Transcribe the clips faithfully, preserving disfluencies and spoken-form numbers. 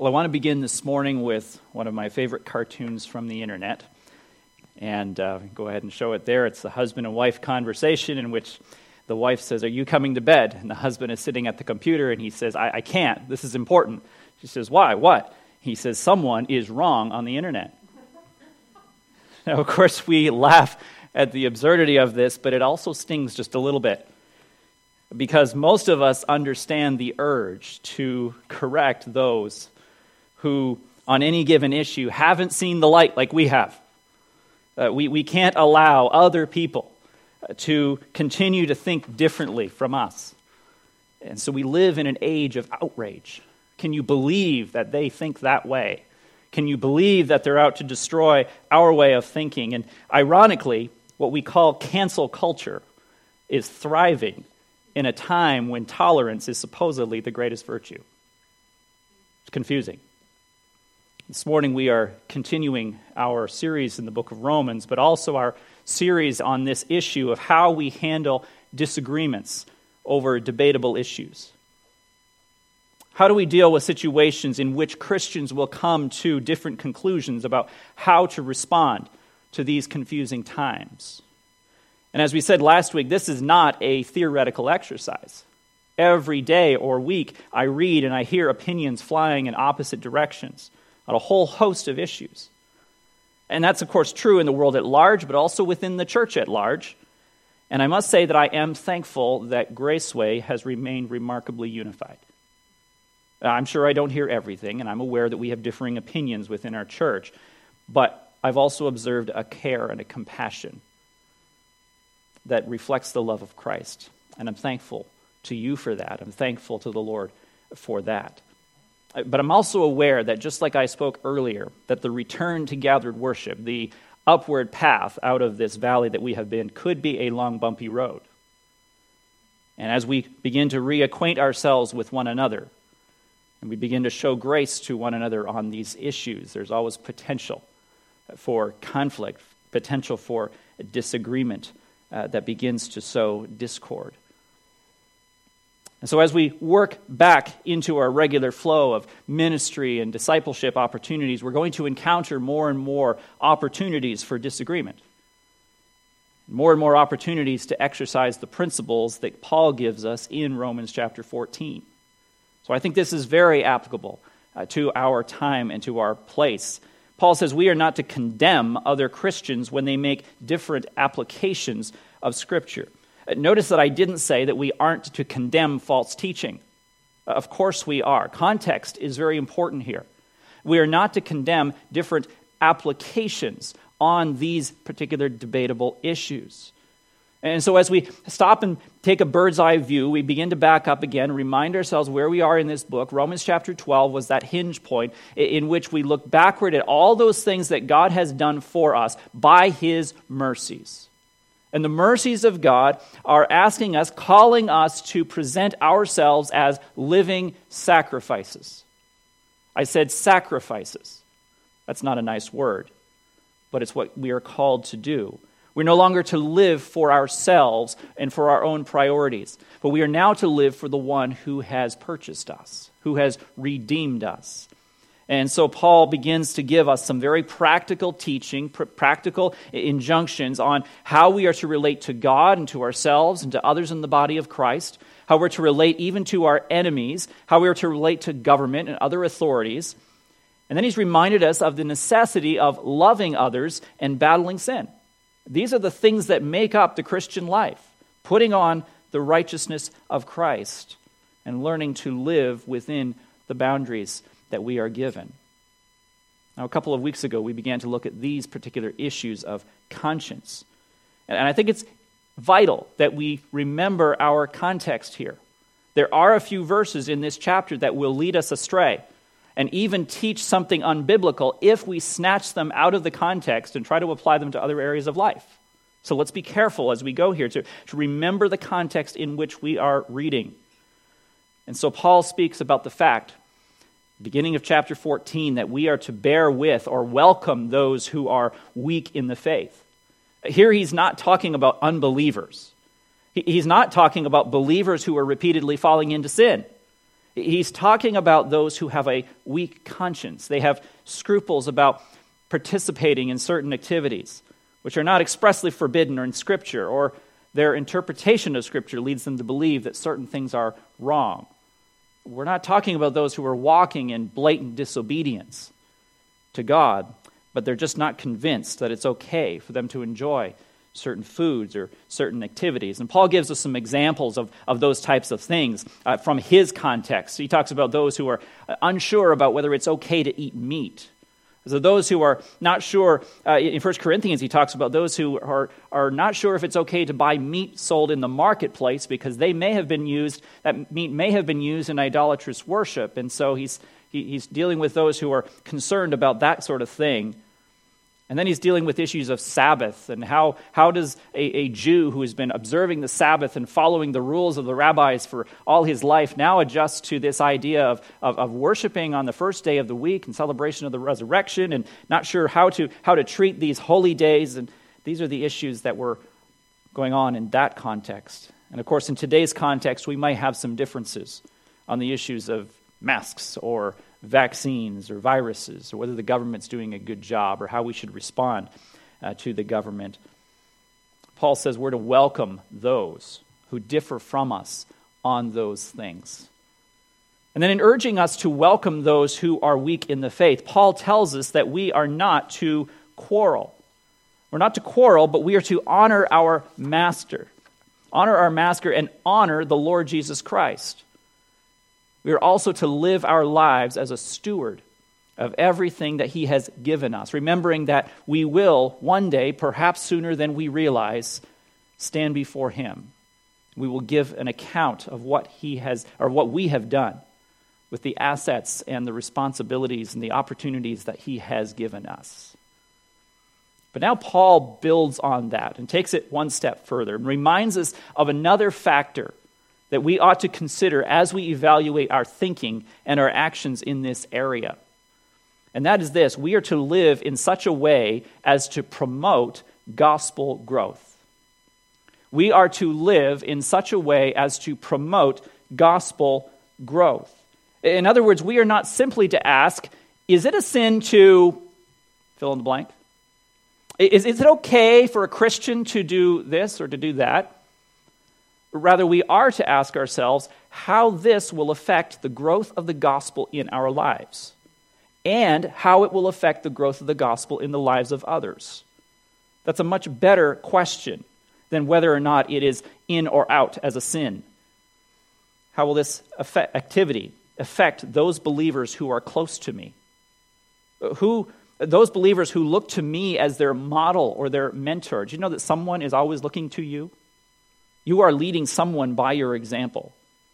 Well, I want to begin this morning with one of my favorite cartoons from the internet. And uh, go ahead and show it there. It's the husband and wife conversation in which the wife says, "Are you coming to bed?" And the husband is sitting at the computer and he says, I, I can't. This is important. She says, "Why? What?" He says, "Someone is wrong on the internet." Now, of course, we laugh at the absurdity of this, but it also stings just a little bit. Because most of us understand the urge to correct those who, on any given issue, haven't seen the light like we have. Uh, we, we can't allow other people uh, to continue to think differently from us. And so we live in an age of outrage. Can you believe that they think that way? Can you believe that they're out to destroy our way of thinking? And ironically, what we call cancel culture is thriving in a time when tolerance is supposedly the greatest virtue. It's confusing. This morning we are continuing our series in the book of Romans, but also our series on this issue of how we handle disagreements over debatable issues. How do we deal with situations in which Christians will come to different conclusions about how to respond to these confusing times? And as we said last week, this is not a theoretical exercise. Every day or week, I read and I hear opinions flying in opposite directions on a whole host of issues. And that's, of course, true in the world at large, but also within the church at large. And I must say that I am thankful that Graceway has remained remarkably unified. I'm sure I don't hear everything, and I'm aware that we have differing opinions within our church, but I've also observed a care and a compassion that reflects the love of Christ. And I'm thankful to you for that. I'm thankful to the Lord for that. But I'm also aware that just like I spoke earlier, that the return to gathered worship, the upward path out of this valley that we have been, could be a long, bumpy road. And as we begin to reacquaint ourselves with one another, and we begin to show grace to one another on these issues, there's always potential for conflict, potential for disagreement uh, that begins to sow discord. And so as we work back into our regular flow of ministry and discipleship opportunities, we're going to encounter more and more opportunities for disagreement. More and more opportunities to exercise the principles that Paul gives us in Romans chapter fourteen. So I think this is very applicable uh, to our time and to our place. Paul says we are not to condemn other Christians when they make different applications of Scripture. Notice that I didn't say that we aren't to condemn false teaching. Of course we are. Context is very important here. We are not to condemn different applications on these particular debatable issues. And so as we stop and take a bird's eye view, we begin to back up again, remind ourselves where we are in this book. Romans chapter twelve was that hinge point in which we look backward at all those things that God has done for us by His mercies. And the mercies of God are asking us, calling us to present ourselves as living sacrifices. I said sacrifices. That's not a nice word, but it's what we are called to do. We're no longer to live for ourselves and for our own priorities, but we are now to live for the one who has purchased us, who has redeemed us. And so Paul begins to give us some very practical teaching, pr- practical injunctions on how we are to relate to God and to ourselves and to others in the body of Christ, how we're to relate even to our enemies, how we are to relate to government and other authorities. And then he's reminded us of the necessity of loving others and battling sin. These are the things that make up the Christian life, putting on the righteousness of Christ and learning to live within the boundaries that we are given. Now, a couple of weeks ago, we began to look at these particular issues of conscience. And I think it's vital that we remember our context here. There are a few verses in this chapter that will lead us astray and even teach something unbiblical if we snatch them out of the context and try to apply them to other areas of life. So let's be careful as we go here to, to remember the context in which we are reading. And so Paul speaks about the fact, beginning of chapter fourteen, that we are to bear with or welcome those who are weak in the faith. Here he's not talking about unbelievers. He's not talking about believers who are repeatedly falling into sin. He's talking about those who have a weak conscience. They have scruples about participating in certain activities, which are not expressly forbidden or in Scripture, or their interpretation of Scripture leads them to believe that certain things are wrong. We're not talking about those who are walking in blatant disobedience to God, but they're just not convinced that it's okay for them to enjoy certain foods or certain activities. And Paul gives us some examples of, of those types of things uh, from his context. He talks about those who are unsure about whether it's okay to eat meat. So those who are not sure, uh, in First Corinthians he talks about those who are, are not sure if it's okay to buy meat sold in the marketplace because they may have been used, that meat may have been used in idolatrous worship. And so he's, he, he's dealing with those who are concerned about that sort of thing. And then he's dealing with issues of Sabbath and how, how does a, a Jew who has been observing the Sabbath and following the rules of the rabbis for all his life now adjust to this idea of, of, of worshiping on the first day of the week in celebration of the resurrection and not sure how to, how to treat these holy days. And these are the issues that were going on in that context. And of course, in today's context, we might have some differences on the issues of masks or vaccines or viruses, or whether the government's doing a good job, or how we should respond uh, to the government. Paul says we're to welcome those who differ from us on those things. And then in urging us to welcome those who are weak in the faith, Paul tells us that we are not to quarrel. We're not to quarrel, but we are to honor our master. Honor our master and honor the Lord Jesus Christ. We are also to live our lives as a steward of everything that he has given us, remembering that we will one day, perhaps sooner than we realize, stand before him. We will give an account of what he has, or what we have done with the assets and the responsibilities and the opportunities that he has given us. But now Paul builds on that and takes it one step further and reminds us of another factor that we ought to consider as we evaluate our thinking and our actions in this area. And that is this: we are to live in such a way as to promote gospel growth. We are to live in such a way as to promote gospel growth. In other words, we are not simply to ask, is it a sin to fill in the blank? Is, is it okay for a Christian to do this or to do that? Rather, we are to ask ourselves how this will affect the growth of the gospel in our lives and how it will affect the growth of the gospel in the lives of others. That's a much better question than whether or not it is in or out as a sin. How will this affect, activity affect those believers who are close to me? Who, those believers who look to me as their model or their mentor. Do you know that someone is always looking to you? You are leading someone by your example.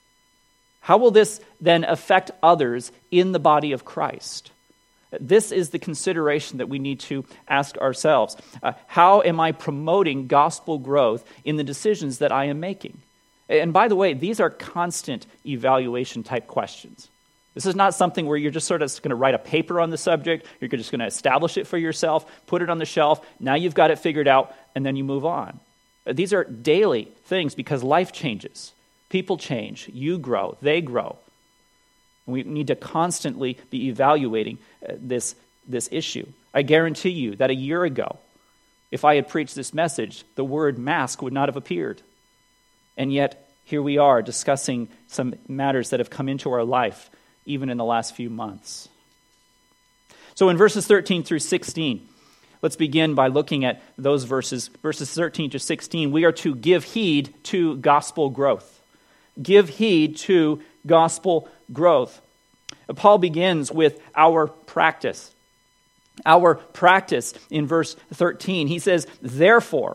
How will this then affect others in the body of Christ? This is the consideration that we need to ask ourselves. Uh, how am I promoting gospel growth in the decisions that I am making? And by the way, these are constant evaluation type questions. This is not something where you're just sort of going to write a paper on the subject, you're just going to establish it for yourself, put it on the shelf, now you've got it figured out, and then you move on. These are daily things because life changes. People change. You grow. They grow. And we need to constantly be evaluating uh, this, this issue. I guarantee you that a year ago, if I had preached this message, the word mask would not have appeared. And yet, here we are discussing some matters that have come into our life, even in the last few months. So in verses thirteen through sixteen, let's begin by looking at those verses, verses thirteen to sixteen. We are to give heed to gospel growth. Give heed to gospel growth. Paul begins with our practice. Our practice in verse thirteen. He says, therefore.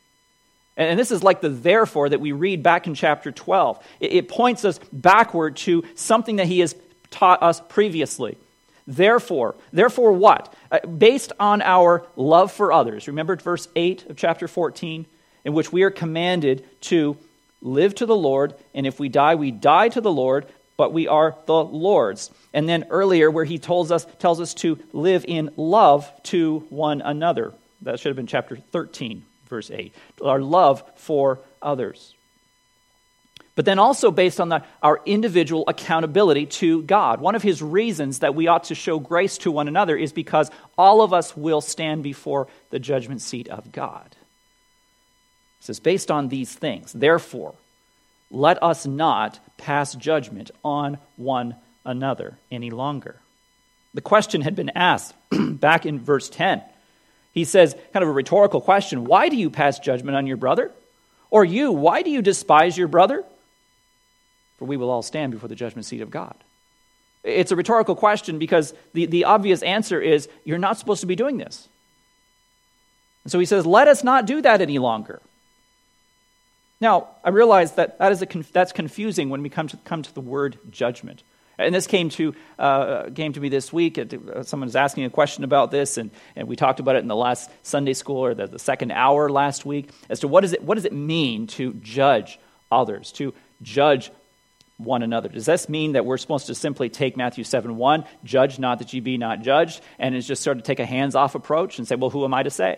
And this is like the therefore that we read back in chapter twelve. It points us backward to something that he has taught us previously. Therefore, therefore what? Uh, based on our love for others. Remember verse eight of chapter fourteen, in which we are commanded to live to the Lord, and if we die, we die to the Lord, but we are the Lord's. And then earlier where he tells us, tells us to live in love to one another. That should have been chapter thirteen, verse eight. Our love for others. but then also based on the, our individual accountability to God. One of his reasons that we ought to show grace to one another is because all of us will stand before the judgment seat of God. It says, based on these things, therefore, let us not pass judgment on one another any longer. The question had been asked back in verse ten. He says, kind of a rhetorical question, why do you pass judgment on your brother? Or you, why do you despise your brother? For we will all stand before the judgment seat of God. It's a rhetorical question because the, the obvious answer is, you're not supposed to be doing this. And so he says, let us not do that any longer. Now, I realize that, that is a conf- that's confusing when we come to come to the word judgment. And this came to uh, came to me this week. Someone was asking a question about this, and, and we talked about it in the last Sunday school or the, the second hour last week as to what is it what does it mean to judge others, to judge one another. Does this mean that we're supposed to simply take Matthew seven one, judge not that ye be not judged, and it's just sort of take a hands-off approach and say, well, who am I to say?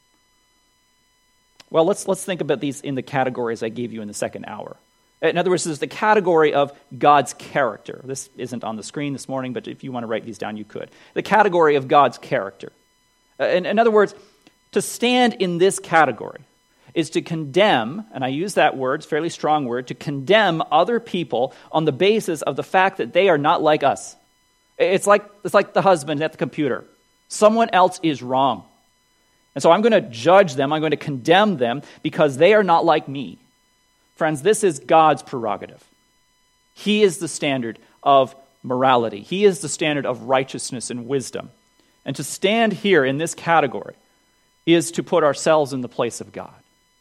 Well, let's let's think about these in the categories I gave you in the second hour. In other words, there's the category of God's character. This isn't on the screen this morning, but if you want to write these down, you could. The category of God's character. In, in other words, to stand in this category is to condemn, and I use that word, it's a fairly strong word, to condemn other people on the basis of the fact that they are not like us. It's like, it's like the husband at the computer. Someone else is wrong. And so I'm going to judge them, I'm going to condemn them because they are not like me. Friends, this is God's prerogative. He is the standard of morality. He is the standard of righteousness and wisdom. And to stand here in this category is to put ourselves in the place of God.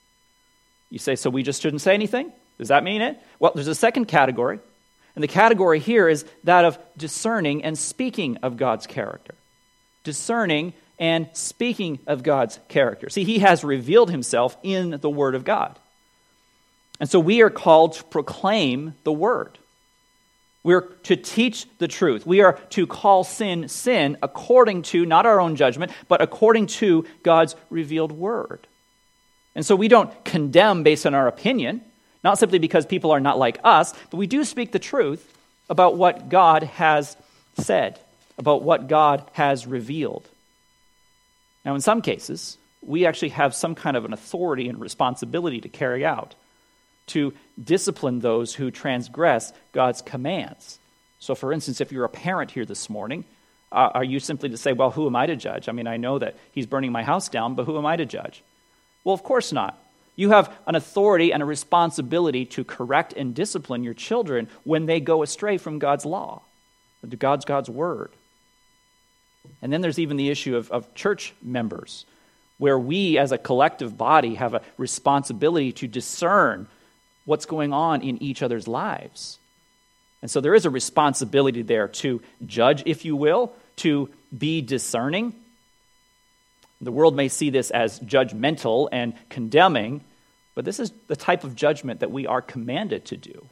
You say, so we just shouldn't say anything? Does that mean it? Well, there's a second category. And the category here is that of discerning and speaking of God's character. Discerning and speaking of God's character. See, he has revealed himself in the Word of God. And so we are called to proclaim the Word. We're to teach the truth. We are to call sin, sin, according to, not our own judgment, but according to God's revealed Word. And so we don't condemn based on our opinion, not simply because people are not like us, but we do speak the truth about what God has said, about what God has revealed. Now, in some cases, we actually have some kind of an authority and responsibility to carry out, to discipline those who transgress God's commands. So, for instance, if you're a parent here this morning, uh, are you simply to say, well, who am I to judge? I mean, I know that he's burning my house down, but who am I to judge? Well, of course not. You have an authority and a responsibility to correct and discipline your children when they go astray from God's law, to God's God's word. And then there's even the issue of, of church members, where we as a collective body have a responsibility to discern what's going on in each other's lives. And so there is a responsibility there to judge, if you will, to be discerning. The world may see this as judgmental and condemning, but this is the type of judgment that we are commanded to do.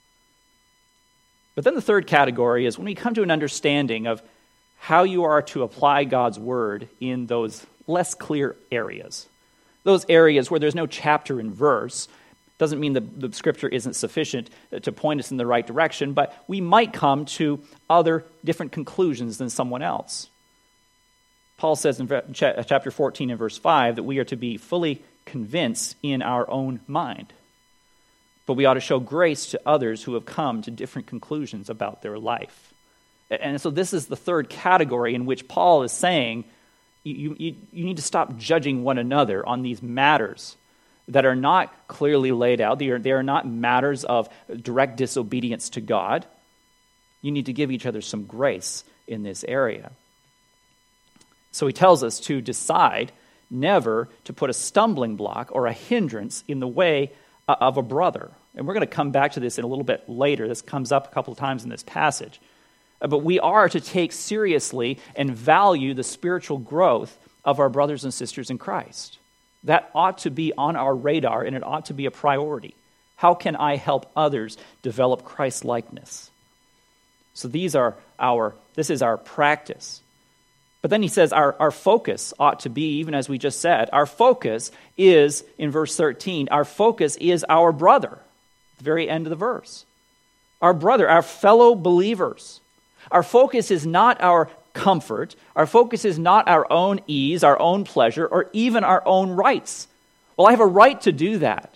But then the third category is when we come to an understanding of how you are to apply God's word in those less clear areas. Those areas where there's no chapter and verse. Doesn't mean the, the scripture isn't sufficient to point us in the right direction, but we might come to other different conclusions than someone else. Paul says in chapter fourteen and verse five that we are to be fully convinced in our own mind. But we ought to show grace to others who have come to different conclusions about their life. And so this is the third category in which Paul is saying you, you, you need to stop judging one another on these matters that are not clearly laid out. They are, they are not matters of direct disobedience to God. You need to give each other some grace in this area. So he tells us to decide never to put a stumbling block or a hindrance in the way of a brother. And we're going to come back to this in a little bit later. This comes up a couple of times in this passage. But we are to take seriously and value the spiritual growth of our brothers and sisters in Christ. That ought to be on our radar, and it ought to be a priority. How can I help others develop Christ-likeness? So these are our, this is our practice. But then he says our, our focus ought to be, even as we just said, our focus is, in verse thirteen, our focus is our brother. The very end of the verse. Our brother, our fellow believers. Our focus is not our comfort. Our focus is not our own ease, our own pleasure, or even our own rights. Well, I have a right to do that.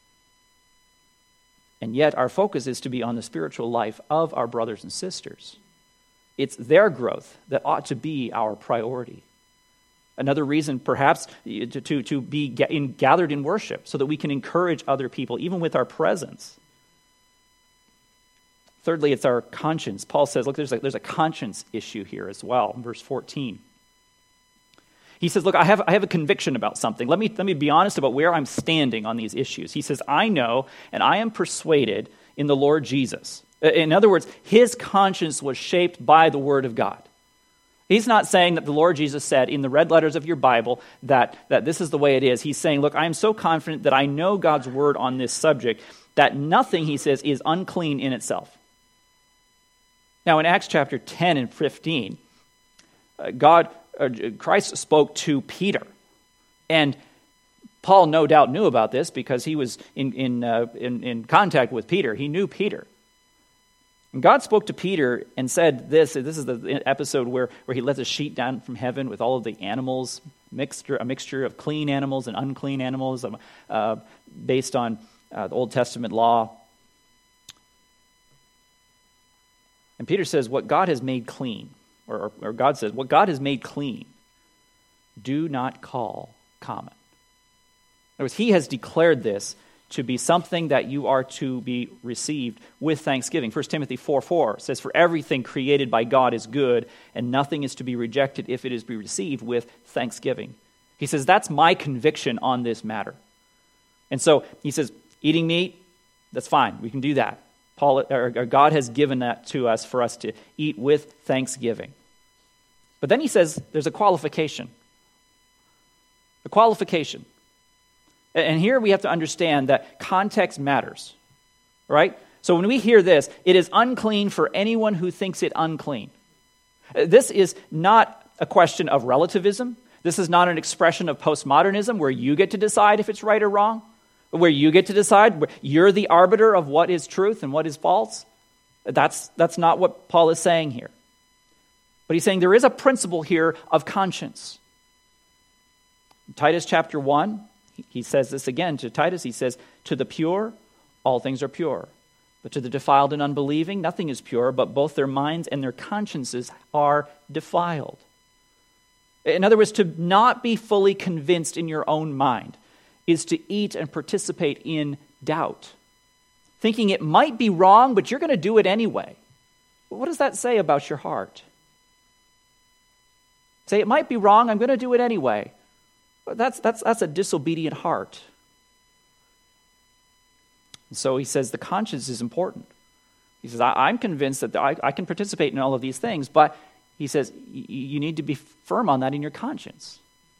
And yet our focus is to be on the spiritual life of our brothers and sisters. It's their growth that ought to be our priority. Another reason, perhaps, to, to, to be in, gathered in worship so that we can encourage other people, even with our presence. Thirdly, it's our conscience. Paul says, look, there's a, there's a conscience issue here as well, in verse fourteen. He says, look, I have, I have a conviction about something. Let me, let me be honest about where I'm standing on these issues. He says, I know and I am persuaded in the Lord Jesus. In other words, his conscience was shaped by the Word of God. He's not saying that the Lord Jesus said in the red letters of your Bible that, that this is the way it is. He's saying, look, I am so confident that I know God's Word on this subject that nothing, he says, is unclean in itself. Now, in Acts chapter ten and fifteen, uh, God... Christ spoke to Peter, and Paul no doubt knew about this because he was in in, uh, in in contact with Peter. He knew Peter. And God spoke to Peter and said this, this is the episode where, where he lets a sheet down from heaven with all of the animals, mixture, a mixture of clean animals and unclean animals uh, based on uh, the Old Testament law. And Peter says, what God has made clean, Or, or God says, what God has made clean, do not call common. In other words, he has declared this to be something that you are to be received with thanksgiving. First Timothy four four says, for everything created by God is good, and nothing is to be rejected if it is be received with thanksgiving. He says, that's my conviction on this matter. And so he says, eating meat, that's fine. We can do that. Paul, or, or God has given that to us for us to eat with thanksgiving. But then he says there's a qualification. A qualification. And here we have to understand that context matters, right? So when we hear this, it is unclean for anyone who thinks it unclean. This is not a question of relativism. This is not an expression of postmodernism where you get to decide if it's right or wrong, where you get to decide, where you're the arbiter of what is truth and what is false. That's, that's not what Paul is saying here. But he's saying there is a principle here of conscience. In Titus chapter one, he says this again to Titus. He says, to the pure, all things are pure. But to the defiled and unbelieving, nothing is pure, but both their minds and their consciences are defiled. In other words, to not be fully convinced in your own mind is to eat and participate in doubt, thinking it might be wrong, but you're going to do it anyway. What does that say about your heart? Say, it might be wrong, I'm going to do it anyway. That's, that's, that's a disobedient heart. And so he says the conscience is important. He says, I, I'm convinced that I, I can participate in all of these things, but he says, you need to be firm on that in your conscience.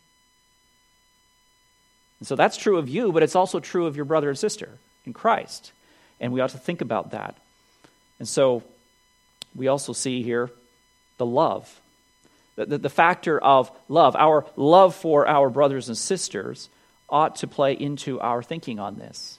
And so that's true of you, but it's also true of your brother and sister in Christ. And we ought to think about that. And so we also see here the love. The, the, the factor of love, our love for our brothers and sisters ought to play into our thinking on this.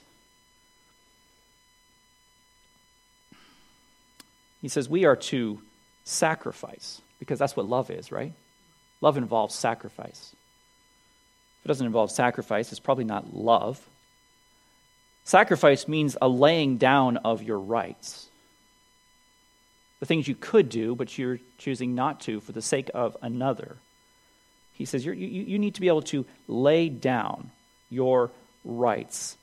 He says we are to sacrifice, because that's what love is, right? Love involves sacrifice. If it doesn't involve sacrifice, it's probably not love. Sacrifice means a laying down of your rights. The things you could do, but you're choosing not to for the sake of another. He says you're, you you need to be able to lay down your rights.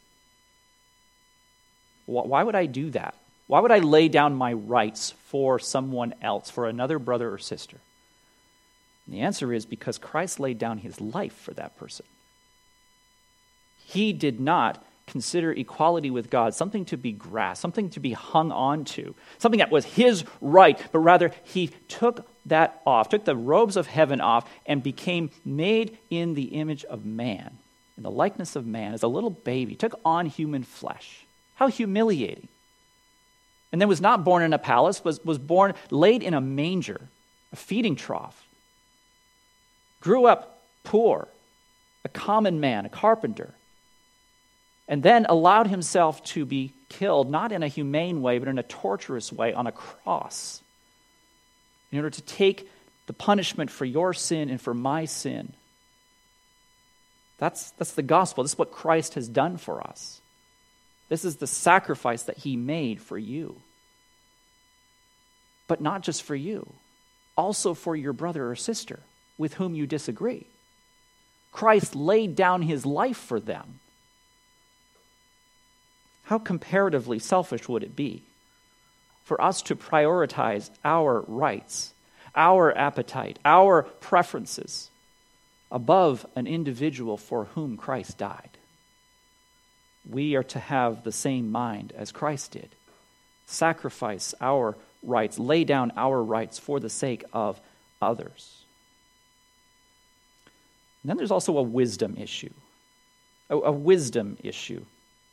Why would I do that? Why would I lay down my rights for someone else, for another brother or sister? And the answer is because Christ laid down his life for that person. He did not consider equality with God something to be grasped, something to be hung on to, something that was his right, but rather he took that off, took the robes of heaven off, and became made in the image of man, in the likeness of man, as a little baby, took on human flesh. How humiliating. And then was not born in a palace, was, was born, laid in a manger, a feeding trough. Grew up poor, a common man, a carpenter. And then allowed himself to be killed, not in a humane way, but in a torturous way on a cross, in order to take the punishment for your sin and for my sin. That's, that's the gospel. This is what Christ has done for us. This is the sacrifice that he made for you. But not just for you, also for your brother or sister with whom you disagree. Christ laid down his life for them. How comparatively selfish would it be for us to prioritize our rights, our appetite, our preferences above an individual for whom Christ died? We are to have the same mind as Christ did. Sacrifice our rights, lay down our rights for the sake of others. And then there's also a wisdom issue. A, a wisdom issue.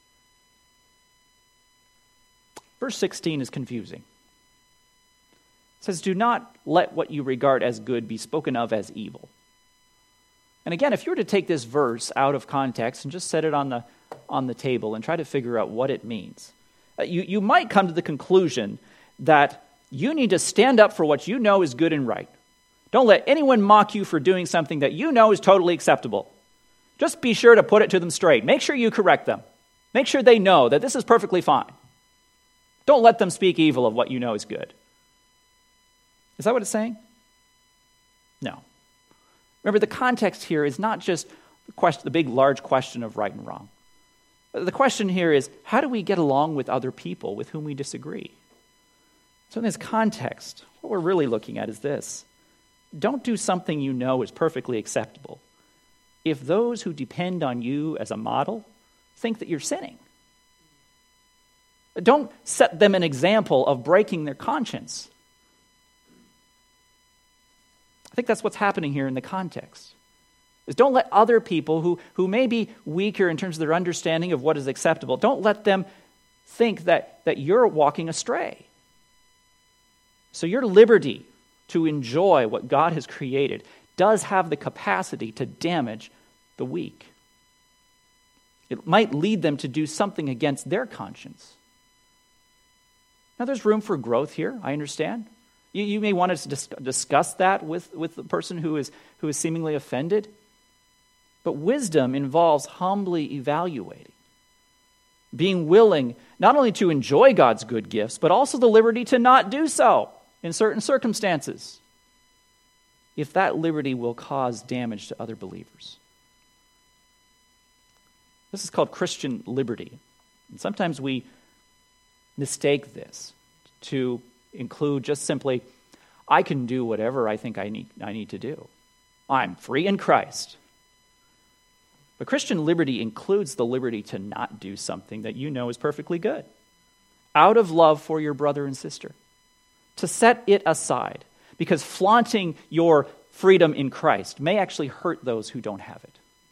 Verse sixteen is confusing. It says, "Do not let what you regard as good be spoken of as evil." And again, if you were to take this verse out of context and just set it on the on the table and try to figure out what it means, uh, you, you might come to the conclusion that you need to stand up for what you know is good and right. Don't let anyone mock you for doing something that you know is totally acceptable. Just be sure to put it to them straight. Make sure you correct them. Make sure they know that this is perfectly fine. Don't let them speak evil of what you know is good. Is that what it's saying? No. Remember, the context here is not just the, question, the big, large question of right and wrong. The question here is, how do we get along with other people with whom we disagree? So in this context, what we're really looking at is this. Don't do something you know is perfectly acceptable if those who depend on you as a model think that you're sinning. Don't set them an example of breaking their conscience. I think that's what's happening here in the context. Is don't let other people who, who may be weaker in terms of their understanding of what is acceptable, don't let them think that, that you're walking astray. So your liberty to enjoy what God has created does have the capacity to damage the weak. It might lead them to do something against their conscience. Now, there's room for growth here, I understand. You, you may want to dis- discuss that with, with the person who is, who is seemingly offended. But wisdom involves humbly evaluating, being willing not only to enjoy God's good gifts, but also the liberty to not do so in certain circumstances, if that liberty will cause damage to other believers. This is called Christian liberty. And sometimes we mistake this to include just simply, I can do whatever I think I need, I need to do. I'm free in Christ. But Christian liberty includes the liberty to not do something that you know is perfectly good, out of love for your brother and sister. To set it aside, because flaunting your freedom in Christ may actually hurt those who don't have it.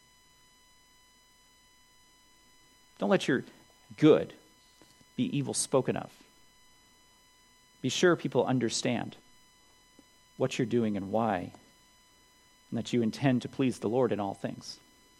Don't let your good be evil spoken of. Be sure people understand what you're doing and why, and that you intend to please the Lord in all things.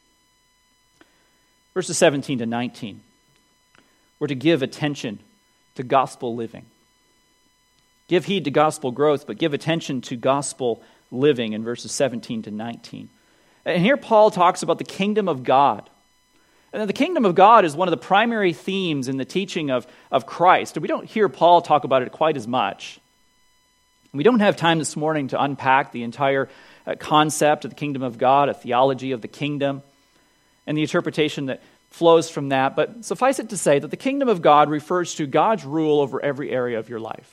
Verses seventeen to nineteen, we're to give attention to gospel living. Give heed to gospel growth, but give attention to gospel living in verses seventeen to nineteen. And here Paul talks about the kingdom of God. And the kingdom of God is one of the primary themes in the teaching of, of Christ. And we don't hear Paul talk about it quite as much. We don't have time this morning to unpack the entire uh, concept of the kingdom of God, a theology of the kingdom, and the interpretation that flows from that. But suffice it to say that the kingdom of God refers to God's rule over every area of your life.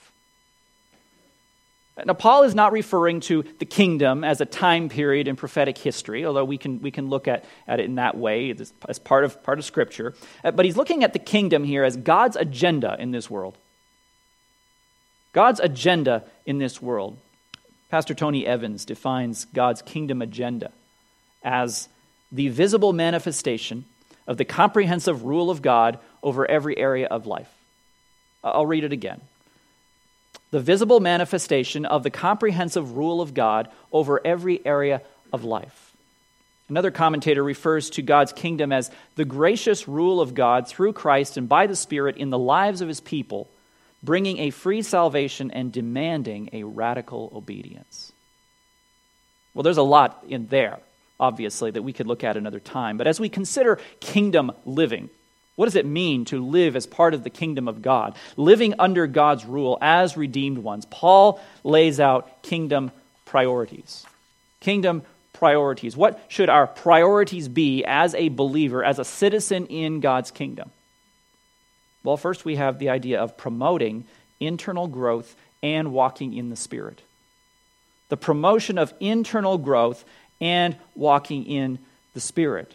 Now, Paul is not referring to the kingdom as a time period in prophetic history, although we can we can look at, at it in that way as part of, part of Scripture. But he's looking at the kingdom here as God's agenda in this world. God's agenda in this world. Pastor Tony Evans defines God's kingdom agenda as the visible manifestation of the comprehensive rule of God over every area of life. I'll read it again. The visible manifestation of the comprehensive rule of God over every area of life. Another commentator refers to God's kingdom as the gracious rule of God through Christ and by the Spirit in the lives of his people, bringing a free salvation and demanding a radical obedience. Well, there's a lot in there, obviously, that we could look at another time. But as we consider kingdom living, what does it mean to live as part of the kingdom of God, living under God's rule as redeemed ones? Paul lays out kingdom priorities. Kingdom priorities. What should our priorities be as a believer, as a citizen in God's kingdom? Well, first we have the idea of promoting internal growth and walking in the Spirit. The promotion of internal growth and walking in the Spirit.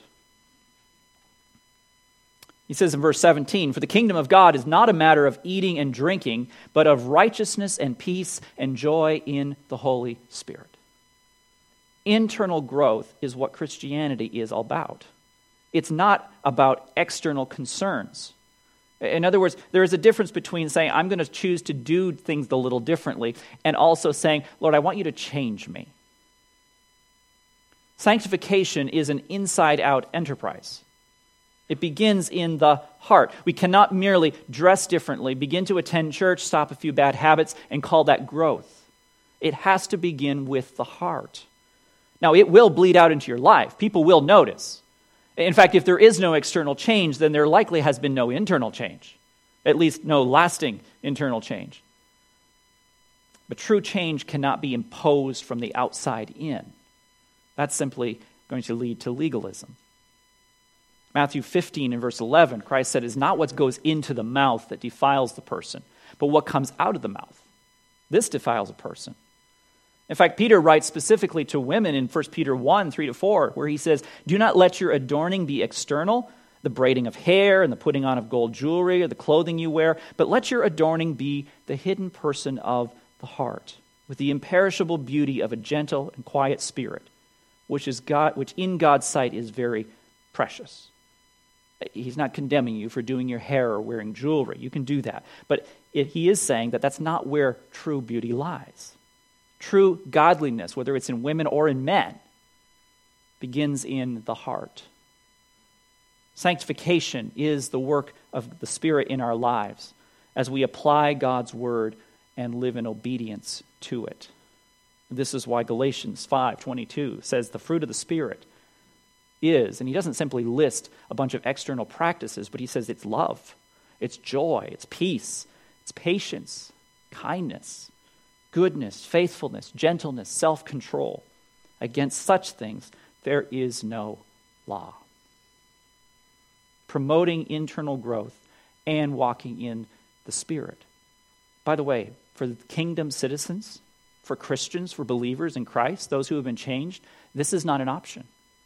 He says in verse seventeen, "For the kingdom of God is not a matter of eating and drinking, but of righteousness and peace and joy in the Holy Spirit." Internal growth is what Christianity is all about. It's not about external concerns. In other words, there is a difference between saying, I'm going to choose to do things a little differently, and also saying, Lord, I want you to change me. Sanctification is an inside-out enterprise. It begins in the heart. We cannot merely dress differently, begin to attend church, stop a few bad habits, and call that growth. It has to begin with the heart. Now, it will bleed out into your life. People will notice. In fact, if there is no external change, then there likely has been no internal change, at least no lasting internal change. But true change cannot be imposed from the outside in. That's simply going to lead to legalism. Matthew fifteen and verse eleven, Christ said, "It's not what goes into the mouth that defiles the person, but what comes out of the mouth. This defiles a person." In fact, Peter writes specifically to women in First Peter one, three to four, where he says, "Do not let your adorning be external, the braiding of hair and the putting on of gold jewelry or the clothing you wear, but let your adorning be the hidden person of the heart, with the imperishable beauty of a gentle and quiet spirit, which is God, which in God's sight is very precious." He's not condemning you for doing your hair or wearing jewelry. You can do that. But it, he is saying that that's not where true beauty lies. True godliness, whether it's in women or in men, begins in the heart. Sanctification is the work of the Spirit in our lives as we apply God's word and live in obedience to it. This is why Galatians five twenty-two says the fruit of the Spirit is, and he doesn't simply list a bunch of external practices, but he says it's love, it's joy, it's peace, it's patience, kindness, goodness, faithfulness, gentleness, self-control. Against such things, there is no law. Promoting internal growth and walking in the Spirit. By the way, for kingdom citizens, for Christians, for believers in Christ, those who have been changed, this is not an option.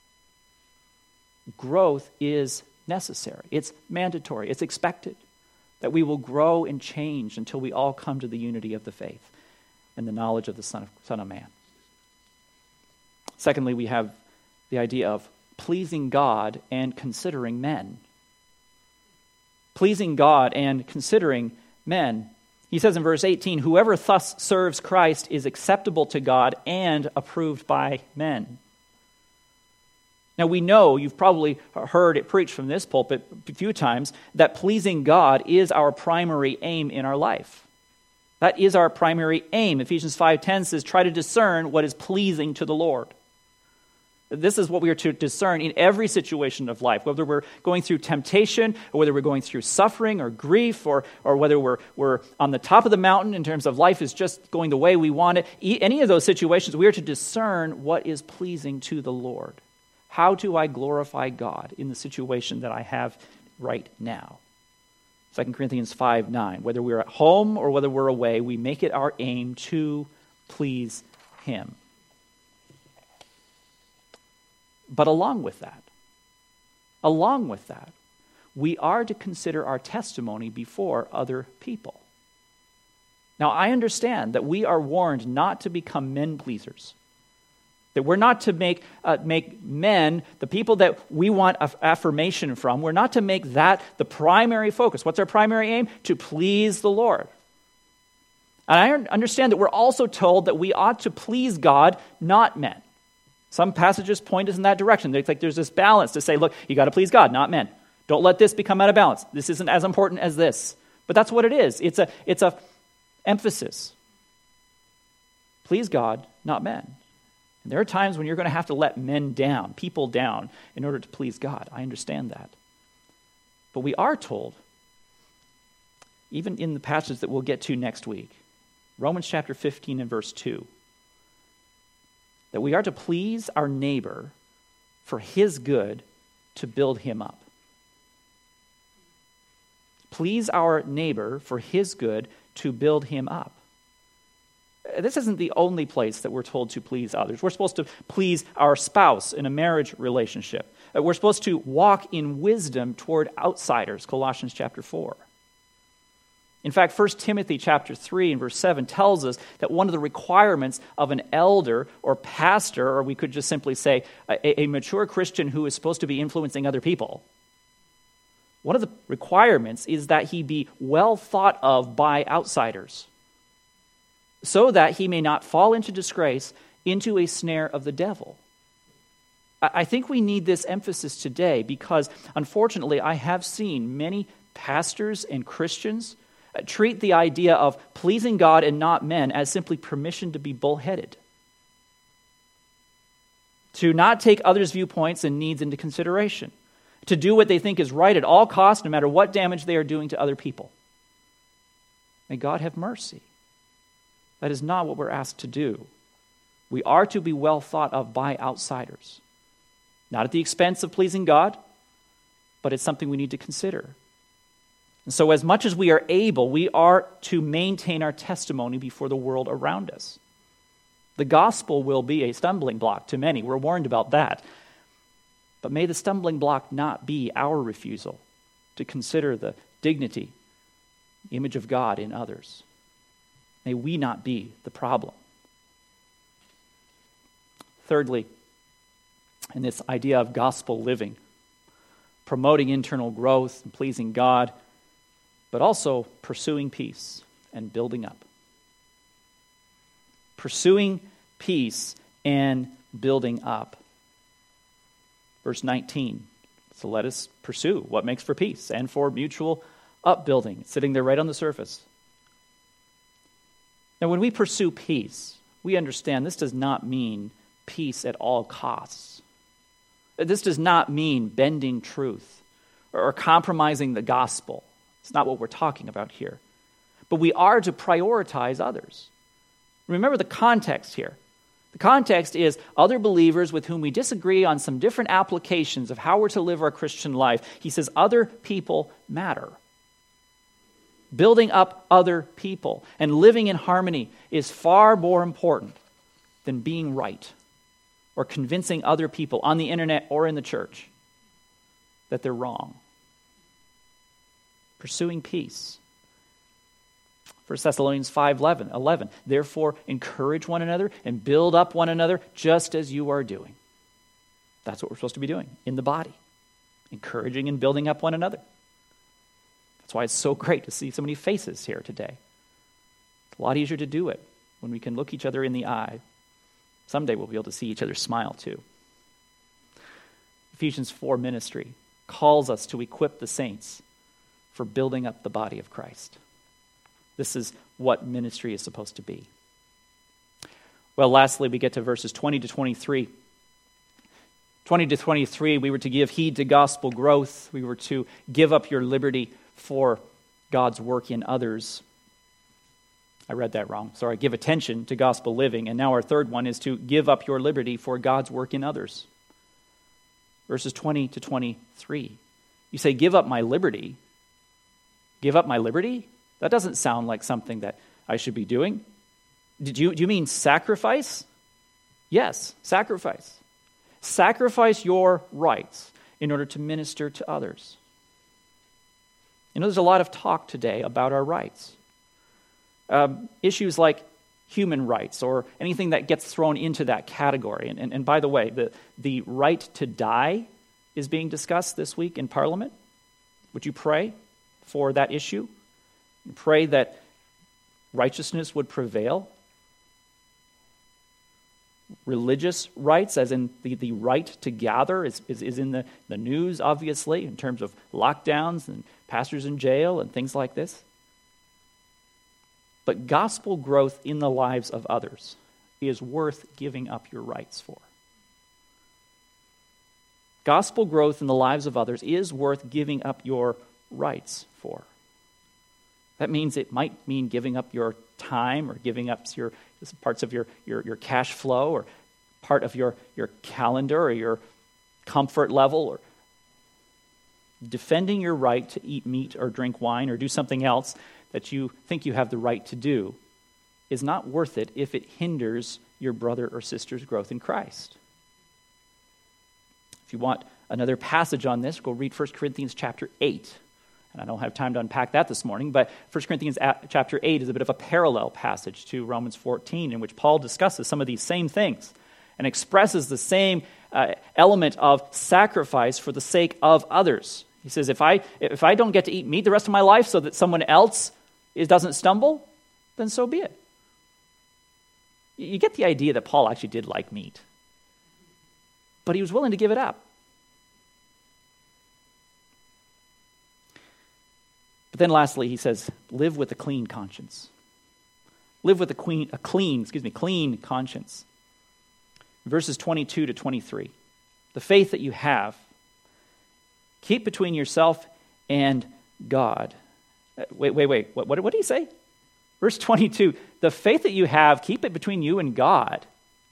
Growth is necessary. It's mandatory. It's expected that we will grow and change until we all come to the unity of the faith and the knowledge of the Son of, Son of Man. Secondly, we have the idea of pleasing God and considering men. Pleasing God and considering men. He says in verse eighteen, "Whoever thus serves Christ is acceptable to God and approved by men." Now we know, you've probably heard it preached from this pulpit a few times, that pleasing God is our primary aim in our life. That is our primary aim. Ephesians five ten says, try to discern what is pleasing to the Lord. This is what we are to discern in every situation of life, whether we're going through temptation, or whether we're going through suffering or grief, or, or whether we're, we're on the top of the mountain in terms of life is just going the way we want it. Any of those situations, we are to discern what is pleasing to the Lord. How do I glorify God in the situation that I have right now? Second Corinthians five nine, whether we're at home or whether we're away, we make it our aim to please Him. But along with that, along with that, we are to consider our testimony before other people. Now, I understand that we are warned not to become men pleasers. That we're not to make uh, make men, the people that we want affirmation from, we're not to make that the primary focus. What's our primary aim? To please the Lord. And I understand that we're also told that we ought to please God, not men. Some passages point us in that direction. It's like there's this balance to say, look, you got to please God, not men. Don't let this become out of balance. This isn't as important as this. But that's what it is. It's a, it's a emphasis. Please God, not men. And there are times when you're going to have to let men down, people down, in order to please God. I understand that. But we are told, even in the passage that we'll get to next week, Romans chapter fifteen and verse two, that we are to please our neighbor for his good to build him up. Please our neighbor for his good to build him up. This isn't the only place that we're told to please others. We're supposed to please our spouse in a marriage relationship. We're supposed to walk in wisdom toward outsiders, Colossians chapter four. In fact, First Timothy chapter three and verse seven tells us that one of the requirements of an elder or pastor, or we could just simply say a, a mature Christian who is supposed to be influencing other people, one of the requirements is that he be well thought of by outsiders, so that he may not fall into disgrace, into a snare of the devil. I think we need this emphasis today because, unfortunately, I have seen many pastors and Christians treat the idea of pleasing God and not men as simply permission to be bullheaded, to not take others' viewpoints and needs into consideration, to do what they think is right at all costs, no matter what damage they are doing to other people. May God have mercy. That is not what we're asked to do. We are to be well thought of by outsiders, not at the expense of pleasing God, but it's something we need to consider. And so as much as we are able, we are to maintain our testimony before the world around us. The gospel will be a stumbling block to many. We're warned about that. But may the stumbling block not be our refusal to consider the dignity, the image of God in others. May we not be the problem. Thirdly, in this idea of gospel living, promoting internal growth and pleasing God, but also pursuing peace and building up. Pursuing peace and building up. Verse nineteen, so let us pursue what makes for peace and for mutual upbuilding. It's sitting there right on the surface. Now, when we pursue peace, we understand this does not mean peace at all costs. This does not mean bending truth or compromising the gospel. It's not what we're talking about here. But we are to prioritize others. Remember the context here. The context is other believers with whom we disagree on some different applications of how we're to live our Christian life. He says other people matter. Building up other people and living in harmony is far more important than being right or convincing other people on the internet or in the church that they're wrong. Pursuing peace. First Thessalonians five eleven, therefore encourage one another and build up one another just as you are doing. That's what we're supposed to be doing in the body, encouraging and building up one another. That's why it's so great to see so many faces here today. It's a lot easier to do it when we can look each other in the eye. Someday we'll be able to see each other smile too. Ephesians four ministry calls us to equip the saints for building up the body of Christ. This is what ministry is supposed to be. Well, lastly, we get to verses twenty to twenty-three. twenty to twenty-three, we were to give heed to gospel growth. We were to give up your liberty for God's work in others. I read that wrong. Sorry, give attention to gospel living. And now our third one is to give up your liberty for God's work in others. Verses twenty to twenty-three. You say, give up my liberty. Give up my liberty? That doesn't sound like something that I should be doing. Did you, do you mean sacrifice? Yes, sacrifice. Sacrifice your rights in order to minister to others. You know, there's a lot of talk today about our rights. Um, issues like human rights or anything that gets thrown into that category. And, and, and by the way, the, the right to die is being discussed this week in Parliament. Would you pray for that issue? And pray that righteousness would prevail? religious rights, as in the, the right to gather, is, is, is in the, the news, obviously, in terms of lockdowns and pastors in jail and things like this. But gospel growth in the lives of others is worth giving up your rights for. Gospel growth in the lives of others is worth giving up your rights for. That means it might mean giving up your time or giving up your parts of your, your, your cash flow or part of your, your calendar or your comfort level, or defending your right to eat meat or drink wine or do something else that you think you have the right to do is not worth it if it hinders your brother or sister's growth in Christ. If you want another passage on this, go read First Corinthians chapter eight. And I don't have time to unpack that this morning, but First Corinthians chapter eight is a bit of a parallel passage to Romans fourteen, in which Paul discusses some of these same things and expresses the same uh, element of sacrifice for the sake of others. He says, if I if I don't get to eat meat the rest of my life so that someone else is, doesn't stumble, then so be it. You get the idea that Paul actually did like meat, but he was willing to give it up. But then lastly, he says, live with a clean conscience. Live with a clean, a clean, excuse me, clean conscience. Verses twenty-two to twenty-three. The faith that you have, keep between yourself and God. Wait, wait, wait. What, what, what did he say? Verse twenty-two. The faith that you have, keep it between you and God.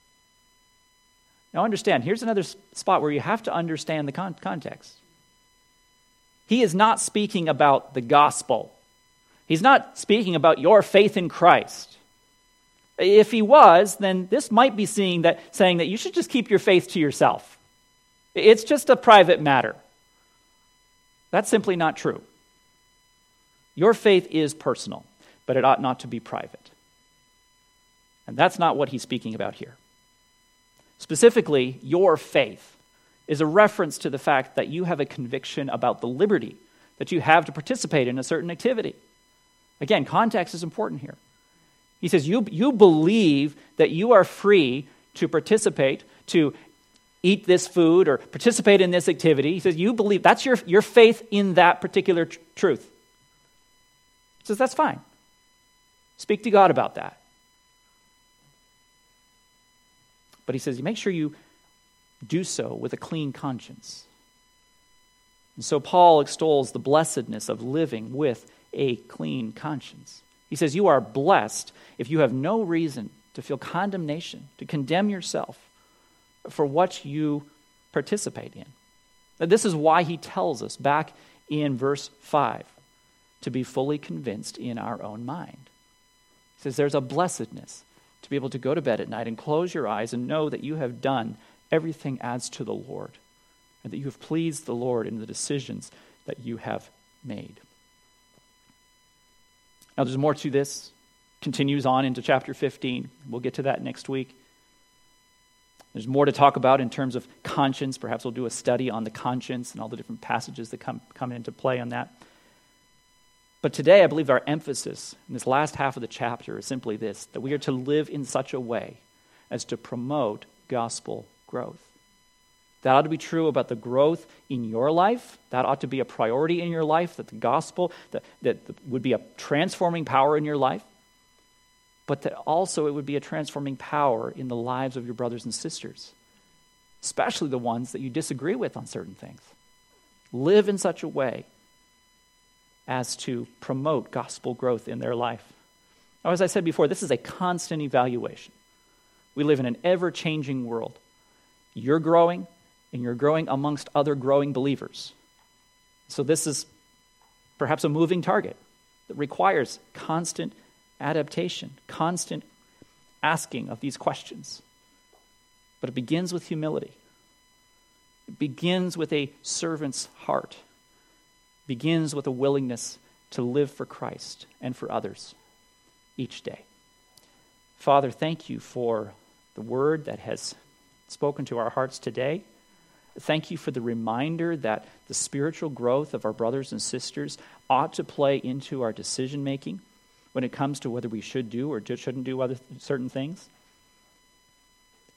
Now understand, here's another spot where you have to understand the con- context. He is not speaking about the gospel. He's not speaking about your faith in Christ. If he was, then this might be seeing that, saying that you should just keep your faith to yourself. It's just a private matter. That's simply not true. Your faith is personal, but it ought not to be private. And that's not what he's speaking about here. Specifically, your faith is a reference to the fact that you have a conviction about the liberty that you have to participate in a certain activity. Again, context is important here. He says you, you believe that you are free to participate, to eat this food or participate in this activity. He says you believe, that's your, your faith in that particular tr- truth. He says that's fine. Speak to God about that. But he says you make sure you do so with a clean conscience. And so Paul extols the blessedness of living with a clean conscience. He says you are blessed if you have no reason to feel condemnation, to condemn yourself for what you participate in. Now, this is why he tells us back in verse five to be fully convinced in our own mind. He says there's a blessedness to be able to go to bed at night and close your eyes and know that you have done everything as to the Lord, and that you have pleased the Lord in the decisions that you have made. Now there's more to this. Continues on into chapter fifteen. We'll get to that next week. There's more to talk about in terms of conscience. Perhaps we'll do a study on the conscience and all the different passages that come, come into play on that. But today I believe our emphasis in this last half of the chapter is simply this, that we are to live in such a way as to promote gospel growth. That ought to be true about the growth in your life. That ought to be a priority in your life, that the gospel that, that would be a transforming power in your life, but that also it would be a transforming power in the lives of your brothers and sisters, especially the ones that you disagree with on certain things. Live in such a way as to promote gospel growth in their life. Now, as I said before, this is a constant evaluation. We live in an ever-changing world. You're growing, and you're growing amongst other growing believers. So this is perhaps a moving target that requires constant adaptation, constant asking of these questions. But it begins with humility. It begins with a servant's heart. It begins with a willingness to live for Christ and for others each day. Father, thank you for the word that has spoken to our hearts today. Thank you for the reminder that the spiritual growth of our brothers and sisters ought to play into our decision making when it comes to whether we should do or shouldn't do other certain things.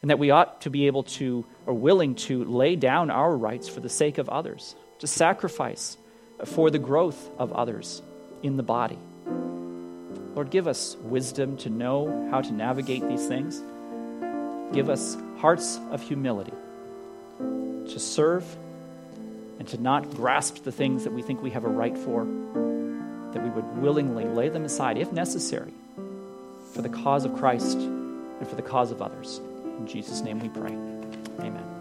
and that we ought to be able to, or willing to, lay down our rights for the sake of others, to sacrifice for the growth of others in the body. Lord, give us wisdom to know how to navigate these things. Give us hearts of humility to serve and to not grasp the things that we think we have a right for, that we would willingly lay them aside, if necessary, for the cause of Christ and for the cause of others. In Jesus' name we pray. Amen.